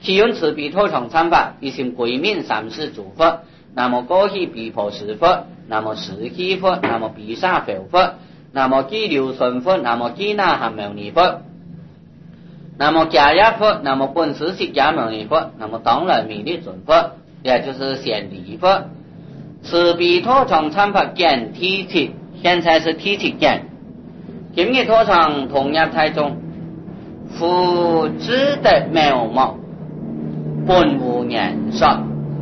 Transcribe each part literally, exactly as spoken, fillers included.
其用此笔托长参法，一心归命三世诸佛。那么过去必破十佛，那么十希佛，那么必杀佛佛，那么基流顺佛，那么基那含牟尼佛，那么迦叶佛，那么本师释迦牟尼佛，那么当来弥勒尊佛，也就是显离佛。此笔托长参法见 T 七，现在是 T 七见。今日托长同入太中，复知的妙貌，本无言说。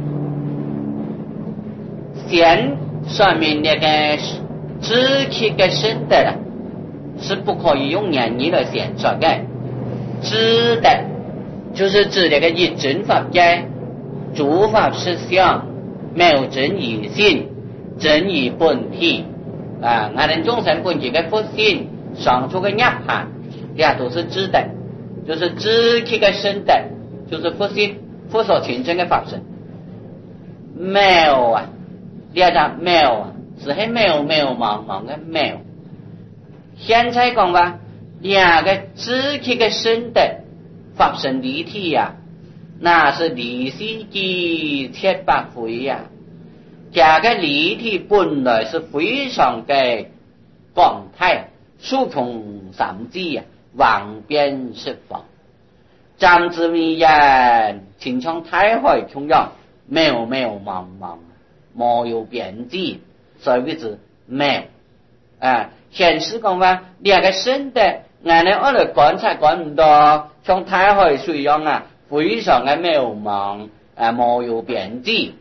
先说明那个知气的深的是不可以用言语来显说的。知的就是指那个一真法界，诸法实相，没有真义性，真义本体啊！我们众生本体的佛性，上出的涅槃，这都是知的，就是知气的深的，就是佛性，佛所形成的法身。没有啊！第二张没有啊，是很没有没有茫茫的没有。现在讲吧，两个知气的深的法身离体呀、啊，那是离世机七百回呀。这个离体本来是非常的广大，数重三际呀，万变十方。张之迷言，清唱太海中央，没有没有茫茫。没有边际，所以是没有啊。现实讲话，两个深的，俺们我来观察观唔到，像太海水一样啊，非常的渺茫啊，没有边际。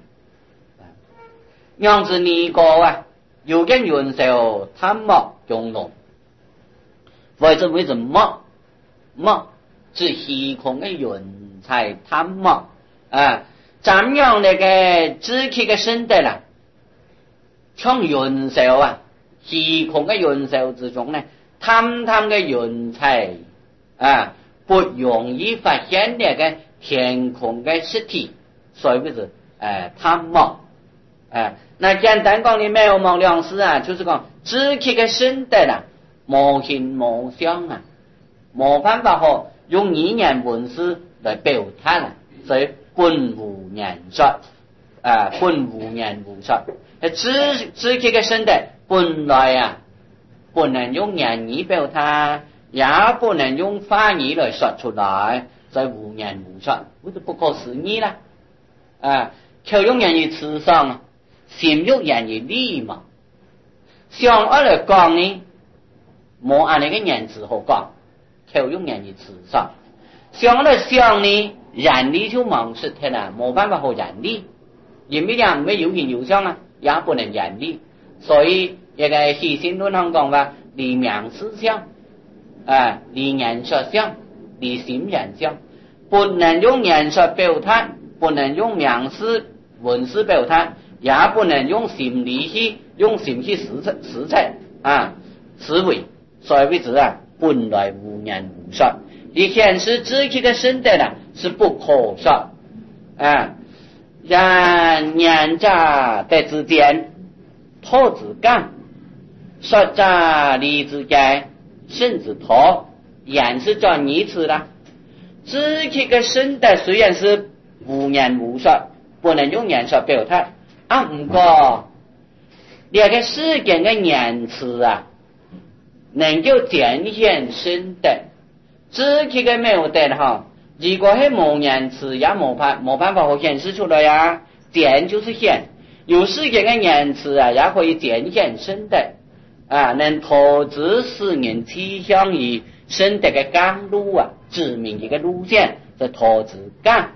样子呢个啊，有根元寿贪墨中龙，为什为什么墨是虚空的云彩贪墨啊？怎样那个知气的身体啦，像云霄啊，虚空的云霄之中呢，贪贪的云彩啊，不容易发现那个天空的实体，所以不是呃贪梦啊。那简单讲的没有梦两事啊，就是讲知气的身体啦，无形无相啊，没办法好用语言文字来表达啦，所以。本无言说啊，本无言无说。知知气的身体本来啊，不能用言语表达，也不能用话语来说出来，所以无言无说，我就不可思议啦。啊，口用言语词上，心用言语理嘛。像我来讲呢，冇按那个言辞好讲，口用言语词上，像我来想呢。人力就忙死他了，没办法和人力，因为人没有形有相啊，也不能人力，所以一个细心论上讲话，离名思相啊，离言说相，离心人相，不能用言说表达，不能用名词文字表达，也不能用心理去用心去实测实测啊思维，所以为止啊，本来无言无说。你显示知气的身体呢是不可说啊，然言者的之间，托之干，说者离之间，甚至托，言是转义词啦。知气的身体虽然是无言无说，不能用言说表达，啊，不过这个世间的言辞啊，能够展现身体。知气嘅没有得哈，如果係冇言辞也冇辦冇辦法可顯示出來呀，展就是顯，有世間嘅言辭啊，也可以展現身體啊，能投資使人趨向於身體嘅甘露啊，指明一個路線，就投資甘。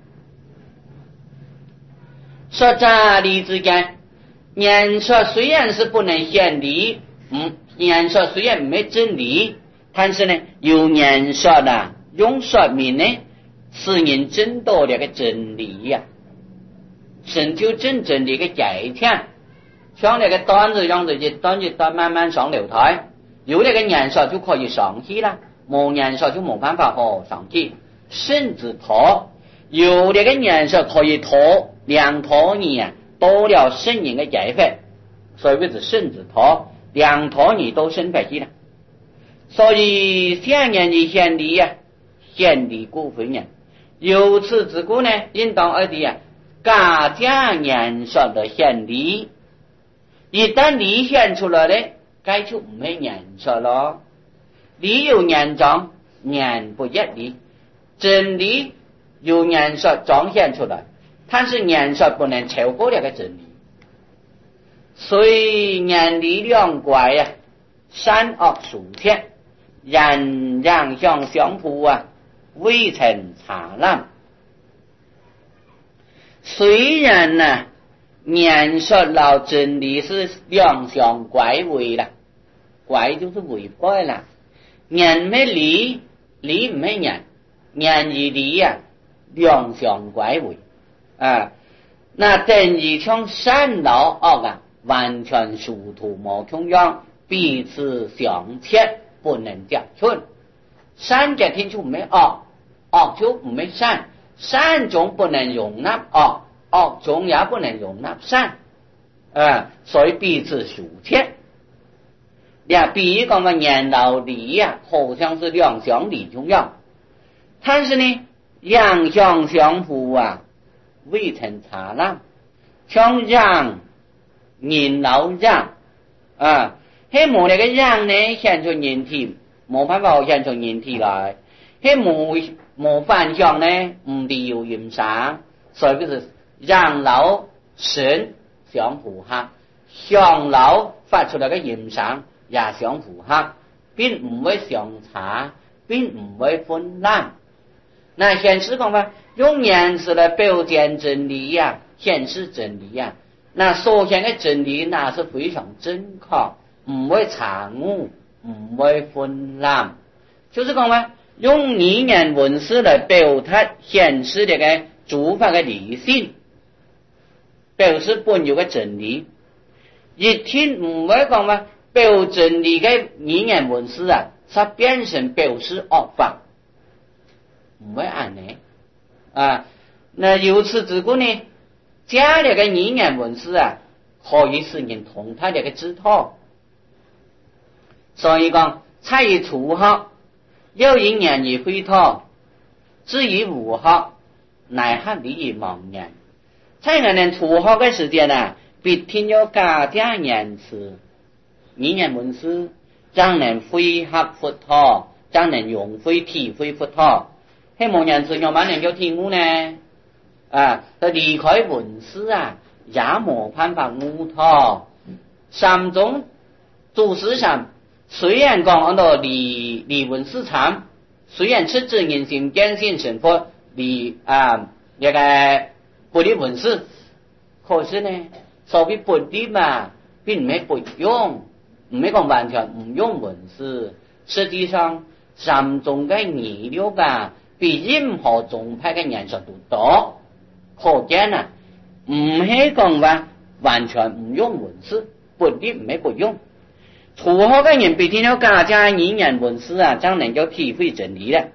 說在理之間，言說雖然是不能顯理，嗯，言說雖然沒真理。但是呢，有言说呢，用说明呢，使人真到那个真理呀、啊，成就真正的一个解脱。像那个段子样子，一段一段慢慢上楼台，有那个言说就可以上去了，冇言说就冇办法好上去。甚至拖有那个言说可以拖两拖你啊，多了圣人的解脱，所以为是甚至拖两拖你都生不起了。所以现言的显理呀，显理过分人， 由此之故呢，应当二弟啊，家家言说的显理，一旦理显出来了，该就唔系言说咯。理有言状，言不一理，真理有言说彰显出来，但是言说不能超过那个真理。所以言理两怪啊，善恶殊天，人两相相符啊，未曾查烂。虽然呢、啊，言说老真理是两相怪违了，怪就是违背了。言没理，理唔系言，言与理呀、啊，两相怪违啊。那等于像善老恶啊，完全殊途无穷样，彼此相切，不能夹寸。善就听出没恶，恶就唔系善，善中不能容纳恶，恶中也不能容纳善啊，所以彼此殊切。呀，比如讲嘛，言道理呀、啊，好像是两相理中样，但是呢，两相相符啊，未曾查烂。像让人老让啊，迄冇那个让呢，显出人体，冇办法显出人体来。迄冇冇反向呢，唔必有影响，所以就是让老神相符合，向老发出来个影响。也相符合，并唔会相差，并唔会混乱。那显示讲法，用言辞来表现真理呀、啊，显示真理呀、啊。那所显的真理那是非常正确，唔会差误，唔会混乱。就是讲法，用语言文字来表达显示这个诸法的理性，表示本有的真理。一听唔会讲法。表真理的语言文字啊，它变成表示恶法，唔会安呢啊。那由此之故呢，加了个语言文字啊，可以使人同他这个知道。所以讲，才以初学，又以言以会讨，至于无学，乃合理以忘言。在我们初学的时间啊，必定要加加言辞。语言文字让人恢合佛陀，让人用会体会佛陀。希望人字要慢能够听悟呢啊，他离开文字啊，也冇办法悟透。三种主思想虽然讲按照理理文市场，虽然是指人心见性成佛理啊那个不离文字，可是呢，所谓不离嘛，并没不用。唔系讲完全唔用文字，实际上三种嘅语料啊，比任何宗派嘅人数都多，可见啊，唔系讲话完全唔用文字，不啲唔系不用。初学嘅人必定要加加语言文字啊，才能够体会真理啦。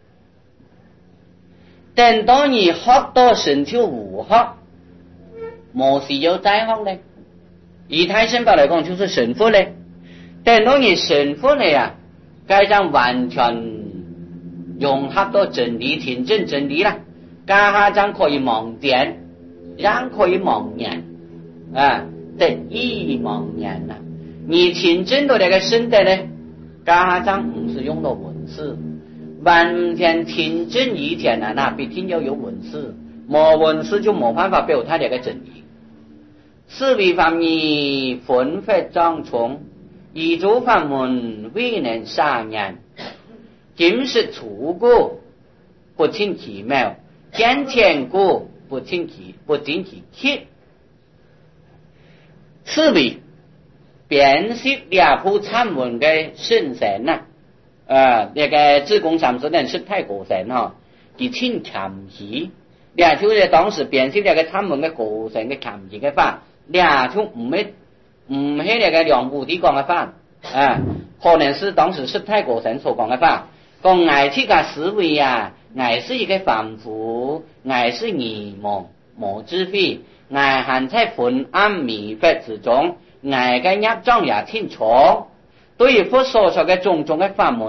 等到你学到神就无学，冇需要再学咧。以太神法来讲，就是神佛咧。等到你神佛了呀，该将完全融合到真理、亲证真理了，家下将可以忘点，让可以忘言啊，得意忘言啦。你亲证到那个身的呢，家下将不是用到文字，完全亲证以前啊，那必定要有文字，没文字就没办法表达那个真理。四维方面分法障重。以诸法门未能杀人，今世处故不听其妙，见前故不听其不听其切。此为辨识两部参门的圣神呐，呃，那个自贡三十年是太国神哈，以听强气，两就是当时辨识那个参门的国神的强气的法，两就唔系。唔系那个梁武帝讲的法啊，可能是当时是太国神所讲的法。讲爱这个思维啊，爱是一个凡夫，爱是迷蒙无智慧，爱还在昏暗迷惑之中，爱嘅业障也挺重。对于佛所说的种种的法门啊，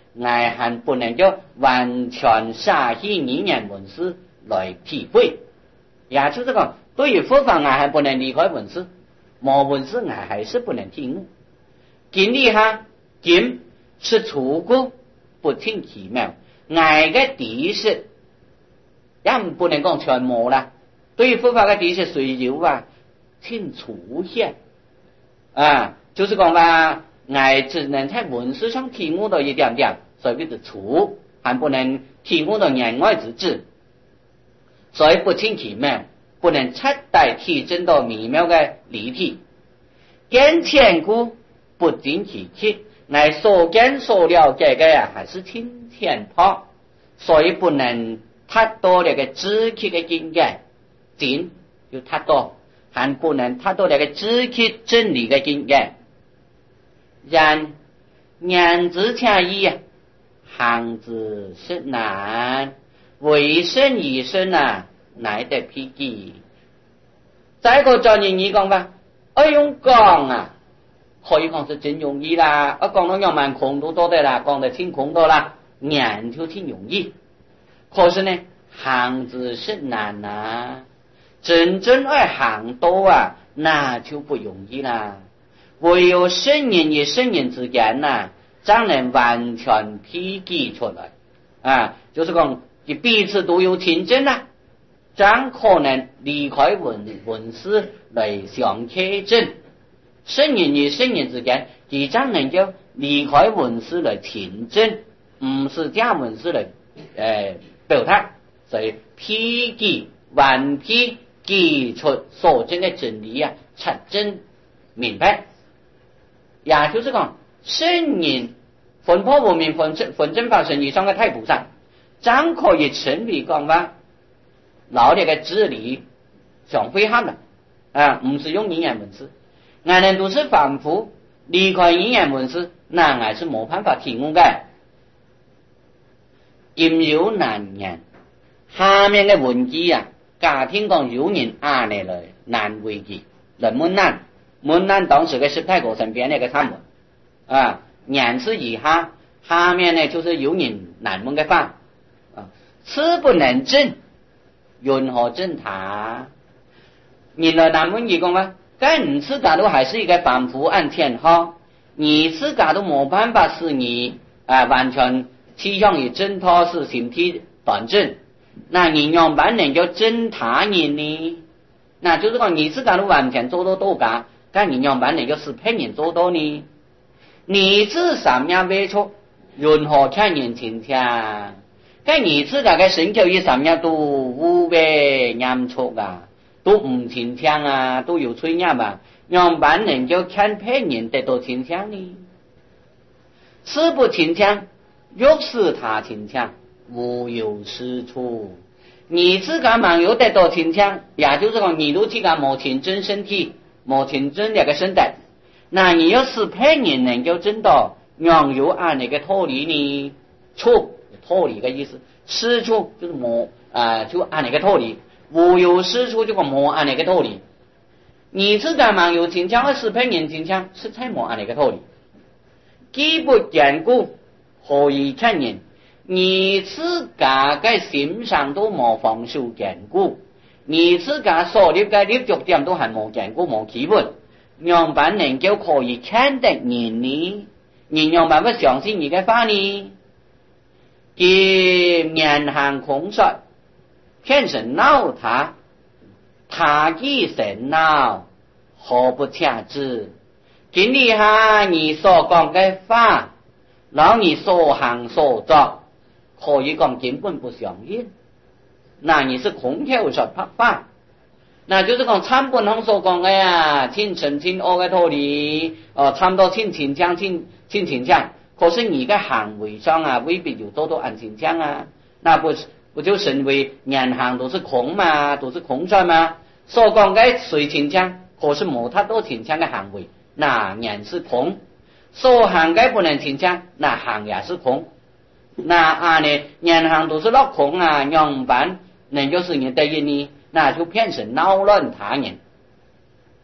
俺还不能够完全舍弃语言文字来体会，也就是讲，对于佛法俺还不能离开文字，没文字俺还是不能体悟。今日哈，今是出国不听奇妙，俺的知识也不能讲全没啦。对于佛法的知识虽有啊，挺粗浅啊，就是讲吧，俺只能在文字上体悟到一点点，所以是粗，还不能体悟到言外之旨，所以不听奇妙，不能彻底体证到微妙的理体。见千古不尽其体，俺所见所了解的呀，还是听天炮，所以不能太多那个知气的境界，尽就太多，还不能太多那个知气真理的境界。然言之恰意啊，行之实难，为生而生啊，乃得披记。再个叫你你讲吧，我用讲啊，可以讲是真容易啦，我讲到要蛮空都多的啦，讲得挺空多啦，念就挺容易。可是呢，行之实难啊，真正爱行多啊，那就不容易啦。唯有圣人与圣人之间呐，才能完全披记出来啊，就是讲你彼此都有亲证啦，才可能离开文文字来相切证。圣人与圣人之间，你才能够离开文字来亲证，不是假文字来呃表达，所以披记完披记出所证的真理啊，才真明白。也就是讲，圣人分破无明分正分正法身以上的太菩萨，真可以成立讲话，老这个智理上会喊的啊，不是用语言文字，俺们都是反复离开语言文字，那还是没办法体悟的。因有难言，下面的文字啊，家庭讲有人按呢来难为记，人们难。门南当时的十太国身边那个参文啊，言辞以下，下面呢就是有人难问的法啊，此不能证，云何证他？你来难问一讲啊，该你自家都还是一个反复按天号，你自家都没办法使你啊完全趋向于证他是形体端正，那你让别人叫证他人呢？那就是讲你自家都完全做到多噶。但你让别人要是骗人做到呢？你自什么没错？任何看人情听，但你自家嘅成就以什么都无呗严错啊，都唔情听啊，都有吹呀吧？让别人就看骗人得到情听呢？是不情听，若是他情听，无有是处。你自家蛮有得到情听，也就是讲你都自家冇情真身体。没听真那个身体，那你要是骗人能够真到让有按那个脱离呢？错，脱离的意思，失处就是没啊、呃，就按那个脱离，无有失处就讲没按那个脱离。你自家蛮有倾向，是骗人倾向，是才没按那个脱离。既不坚固，何以看人？你自家嘅心上都冇防守坚固。你自家所立嘅立足點都係冇見過冇企穩，讓別人就可以看得人呢，人讓別人相信你嘅話呢？佢面行空說，偏神鬧他，他既神鬧，何不掐之？今日下你所講嘅話，然後你所行所作，可以講根本不相應。那你是空口說白話，那就是講參本行所講嘅呀，挺神挺惡嘅道理，哦，差唔多挺秦腔挺挺秦腔，可是你嘅行為上啊，未必就做到按秦腔啊，那不不就成為言行都是空嘛，都是空說嘛，所講嘅隨秦腔，可是冇太多秦腔嘅行為，那言是空，所行嘅不能秦腔，那行也是空，那啊呢言行都是落空啊，讓辦。能夠使人得益呢，那就變成擾亂他人。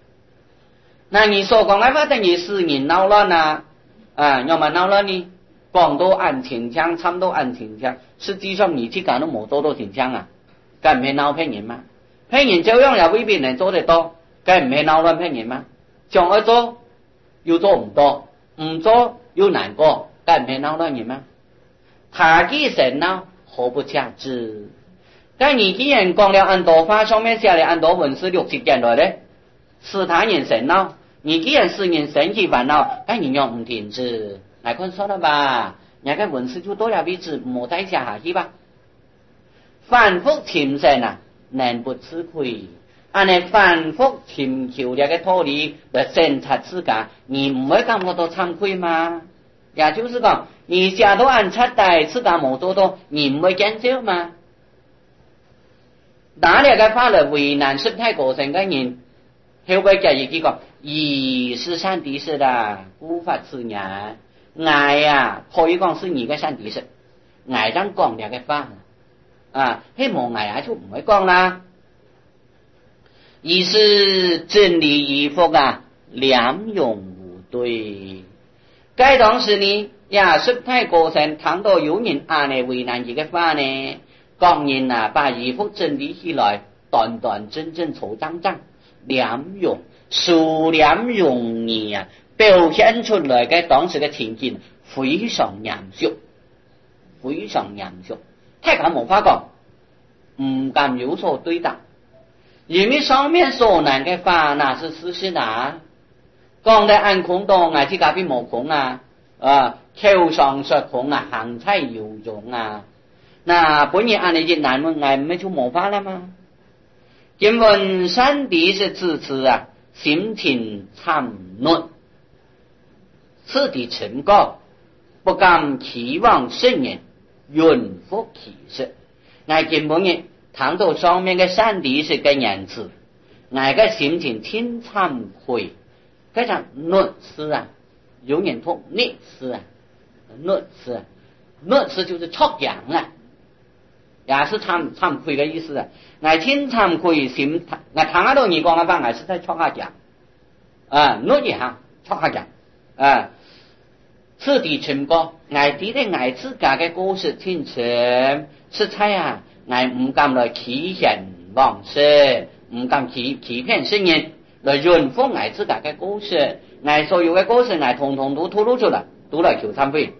那你所講嘅話等於使人擾亂啊，啊，要麼擾亂呢？ 講到按天槍，差唔多按天槍，實際上你自己都冇做到天槍啊，梗唔係鬧騙人嗎？騙人照樣也未必能做得到，梗唔係鬧亂騙人嗎？想去做又做唔到，唔做又難過，梗唔係鬧亂人嗎？他既神鬧，何不掐之？但你既然講了按多法，上面寫了按多文是六七件來的，是他人神鬧，你既然是人生氣煩惱，但你又唔停止，來看說了吧，人家文字就多了位置，冇再寫下去吧。反覆尋神啊，能不吃虧？按你反覆尋求這個道理來審查自家，你唔會感覺到慚愧嗎？也就是講，你寫到按出來，自家冇做到，你唔會見笑嗎？打這個法律為難失態過程嘅人，後邊講一句講，以是善知識啦，無法自然。愛啊，可以講是你嘅善知識，愛當講這個法啊，希望愛啊就唔會講啦。以是真理與否啊，兩用無對。該當時呢，也失態過程，談到有人按呢為難這個法呢，講人啊，把衣服整理起來，端端正正、粗髒髒，兩用數兩容易啊，表現出來嘅當時嘅情景非常嚴肅，非常嚴肅，太敢冇法講，唔敢有所對答，因為上面所難嘅法那是事實啊，講得按空當啊，自家邊冇空啊，啊，口上說空啊，行差有種啊。那本人按你這難問愛沒就冇法了嗎？今問善知識自此啊，心情參亂，此地成高，不敢期望聖人允復其事。愛今本人談到上面嘅善知識嘅言辭，愛個心情挺慚愧，嗰種律師啊，有人讀律師啊，律師，律師就是錯講啊。也是慚慚愧的意思啊！我挺慚愧心，我聽下到你講嘅話，我是在錯下講啊，努力下錯下講啊。此地成高，我哋咧我自家嘅故事聽成是猜啊，我唔敢來欺騙妄事，唔敢欺欺騙聖人，來潤福我自家嘅故事，我所有嘅故事我統統都吐露出來，都來求懺悔。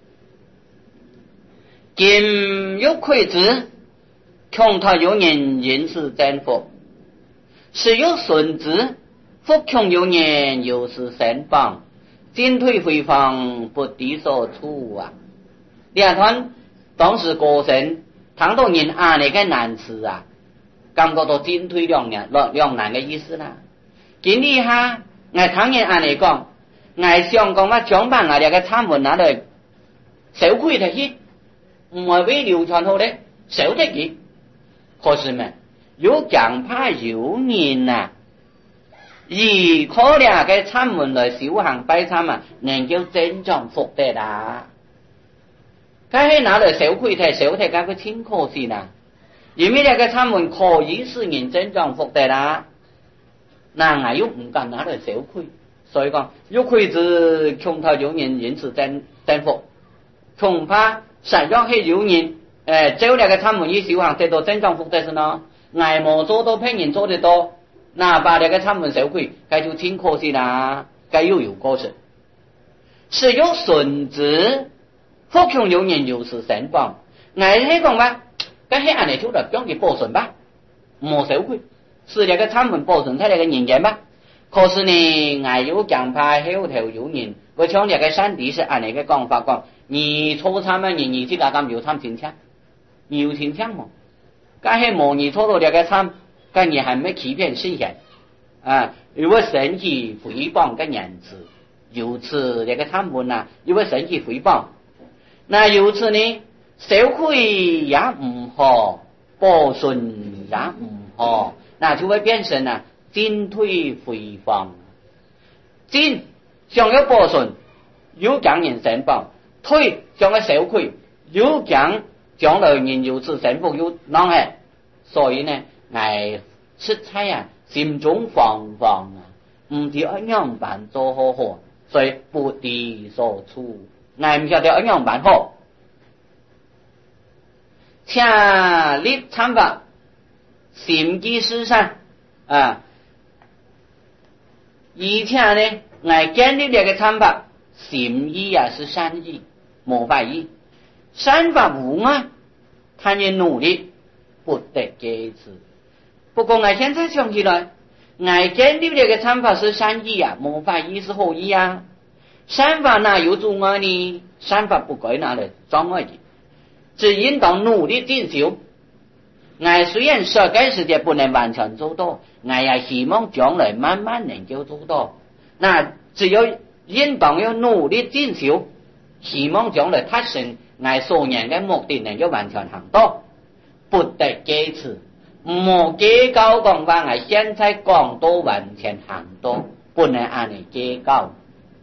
今有愧之，恐他有人因此征服；是有損之，復恐有人有事身亡，進退回防，不敵所處啊！兩團當時過程，談到人按呢個難詞啊，感覺到進退兩難兩兩難嘅意思啦。今日下，我聽人按嚟講，我想講乜將把我哋嘅參文拿嚟手繪睇去。唔係俾流傳好咧，少得幾。可是咩？有講怕有人啊，以可憐嘅參門來小行拜參啊，能夠真正福德啦。佢係拿來小虧睇，小睇佢佢挺可惜啦。因為呢個參門可以使人真正福德啦，嗱我又唔敢拿來小虧，所以講有虧之恐他有人因此真真福，恐怕。實際係有人誒做呢個參門以小行得到真正福德先咯，捱冇做到騙人做得多，那把呢個參門小虧，佢就挺可惜啦，佢又有過失。是有損之，復恐有人有事身亡，捱係講話，佢係按嚟做嚟將佢報順吧，冇小虧，是呢個參門報順睇呢個人間吧。可是呢，捱有講怕後頭有人，我將呢個善知識按嚟嘅講法講。你初參啊，你你自家咁有參前槍，你有前槍冇？但係冇你初到這個參，咁你係咪欺騙聖人啊？如果神去誹謗嘅人子，由此這個參門啊，如果神去誹謗，那由此呢，小虧也唔好，報順也唔好，那就會變成啊進退回防，進想要報順，有講人身亡。退將個小虧，有講將來人有此神福有啷係，所以呢，我出差啊，心中惶惶啊，唔知點樣辦做好好，所以不敵所處， 我唔晓得怎样办好。请你参法心机思善啊，而且呢，我建立这个参法心意啊是善意，无坏意，善法无碍，他也努力不得坚持。不过我现在想起来，我建立这个参法是善意啊，无坏意是好意啊。善法哪有阻碍呢？善法不该拿来障碍的，只应当努力进修。我虽然说该时间不能完全做到，我也希望将来慢慢能够做到。那只有应当要努力进修，希望将来达成我所言的目的能够完全行到，不得坚持。唔计較講話，我現在講到完全行到，不能按你計較。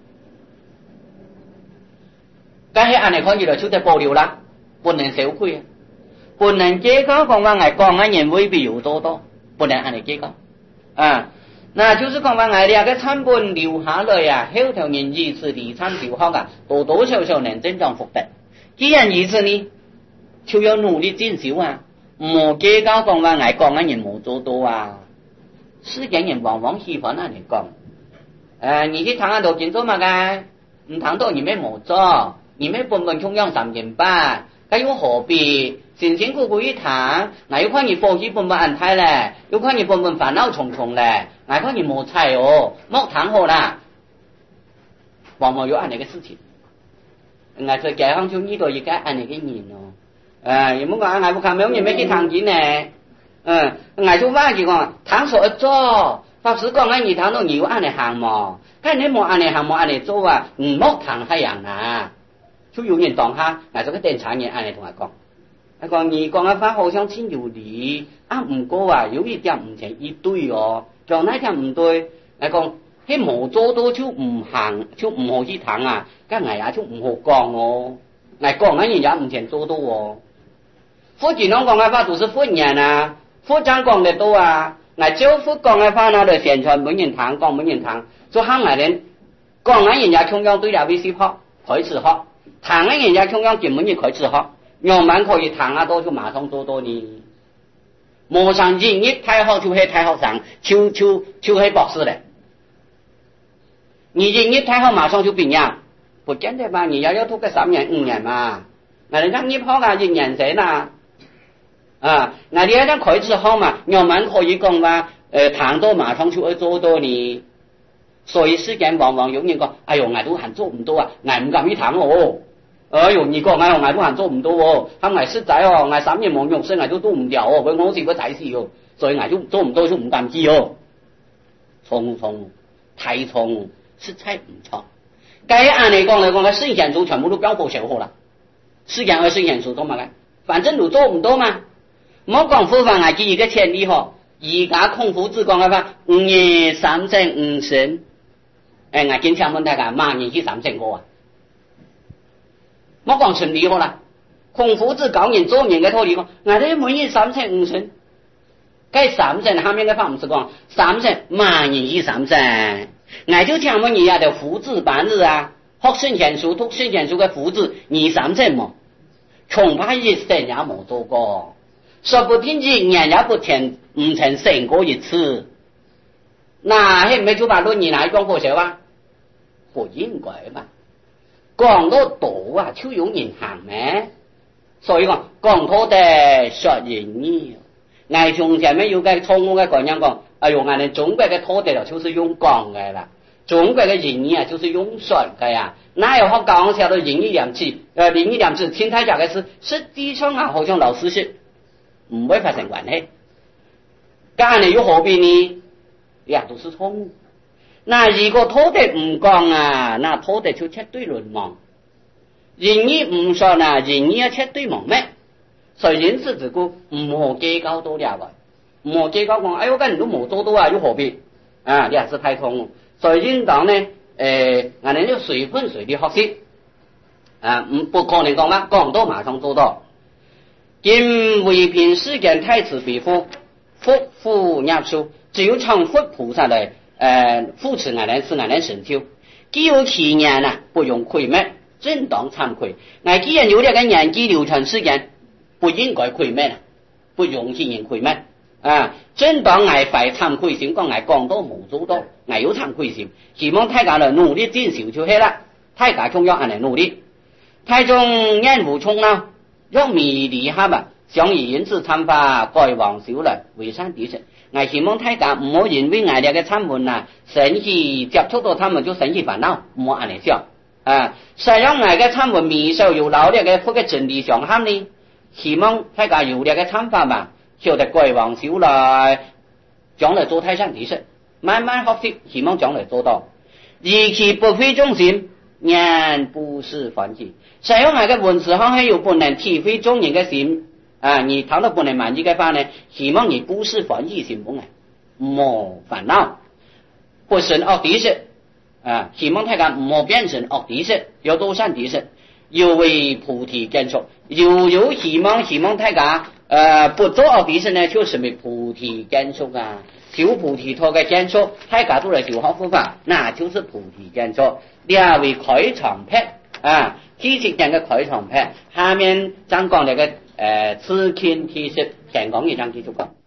但是按你看起來就得保留啦，不能小虧，不能計較講話，我講嘅人未必有做到，不能按你計較啊。那就是講話我哋個產本留下來啊，後頭人以此地產就好啊，多多少少能增長福德。既然如此呢，就要努力進修啊。冇計較講話，我講嘅人冇做到啊！世間人往往喜歡按你講，誒，你去談下度見做乜嘅？唔談到你咩冇做，你咩本本中央三件八，咁又何必？辛辛苦苦一談，我要看你科技本本安泰咧，要看你本本煩惱重重咧，我看你冇菜哦，冇談好啦。往往有按你嘅事情，我在街坊就遇到一個按你嘅人哦。誒，有冇講？我不看沒有人沒去談錢呢？嗯，我就話佢講，談所一做，法師講緊你談到你要按你行嘛，咁你冇按你行冇按你做啊，唔冇談係人啊。就有人當下，我做個電產業按你同我講，我講你講嘅話好像真有理，啊唔過啊有一點唔成一對哦，就那點唔對，我講佢冇做到就唔行，就唔好去談啊，咁我也就唔好講哦，我講緊人也唔成做到哦。佛經上講嘅話都是佛言啊，佛講講得多啊，我照佛講嘅話，那就宣傳冇人談，講冇人談，就喊我哋講緊人家同樣對了微信學，開始學，談緊人家同樣根本就開始學，樣板可以談啊多就馬上做到呢。冇上人一太好就係太學生，就就就係博士咧。你人一太好馬上就畢業，不見得吧？你要要讀個三年五年嘛，那人家一學啊一年生啊。啊，那你喺開始學嘛，樣板可以講話，誒談到馬上就會做到呢。所以世間往往有人講，哎呦，我都還做唔到啊，我唔敢去談哦。哎呦，你講哎呦，我都還做唔到哦，咁我實在哦，我三年冇用聲，我都做唔掉哦，佢我是個仔事哦，所以我都做唔到就唔敢知哦。聰聰，太聰，實在唔錯。該按嚟講嚟講，個聖賢書全部都標報寫好啦，世間嘅聖賢書做乜嘅？反正都做唔到嘛。冇講佛法我記一個前例嗬，而家孔夫子講嘅話，五年三成五成，誒我經常問大家，萬年去三成個啊，冇講前例好啦。孔夫子教人做人嘅道理講，我哋每年三成五成，該三成下面嘅法唔是講三成萬年去三成，我就聽問人家的夫子半日啊，學聖賢書讀聖賢書嘅夫子二三成麼？恐怕一生也冇做過。說不定一年也不成唔成成過一次，那係咪就把論語拿去講過少啊？不應該吧？講到多啊，就有人行咩？所以講講多啲說人義，我從前面有個錯誤嘅觀念講，哎呦，我哋中國嘅多啲就就是用講嘅啦，中國嘅人義啊就是用說嘅呀。哪有好講起來的仁義兩字？呃，仁義兩字聽太講嘅事，實際上啊，好像老師說。唔會發生關係，咁你又何必呢？呀，都是錯誤。那如果拖地唔講啊，那拖地就絕對淪亡。仁義唔說啊，仁義啊絕對亡咩？所以因此自古唔好計較多了啊，唔好計較講，哎呦，咁你都冇做到啊，又何必？啊，你還是太錯誤。所以應當呢，誒，我哋要隨分隨地學習，啊，唔不可能講乜講到馬上做到。今為平世間太子比佛，佛父入數，只有從佛菩薩來，誒扶持我哋，使我哋成就。既有其言啊，不用虧滅， 正當慚愧。我既然有這個年紀流傳時間，不應該愧咩啦，不容許人愧咩啊！正當我phải慚愧心，講我講到冇做到，我有慚愧心，希望大家來努力進修就係啦，大家仲要按嚟努力。太宗眼無聰啦，讓迷離下吧，想以因此參法改往少來，為善敵實。我希望大家唔好因為我哋嘅參門啊，生起接觸到他們就生起煩惱，唔好按嚟想啊！實讓我嘅參門未受有老嘅嘅福嘅真理上限呢，希望大家有呢個參法嘛，曉得改往少來，將來做太善敵實，慢慢學習，希望將來做到。以其不非眾心，人不是凡己。實讓我嘅文字上係有不能體會眾人嘅心。啊！你談到不能滿意嘅話呢，希望你不是凡己心本來，冇煩惱，不生惡敵實啊！希望大家唔好變成惡敵實，要做善敵實，要為菩提建築。又有希望，希望大家呃不做惡敵實呢，就是為菩提建築啊！修菩提托嘅建築，大家都來修好佛法，那就是菩提建築。兩位開場白啊，知識人嘅開場白，下面將講呢個。誒，此經其實，香港一張繼續講。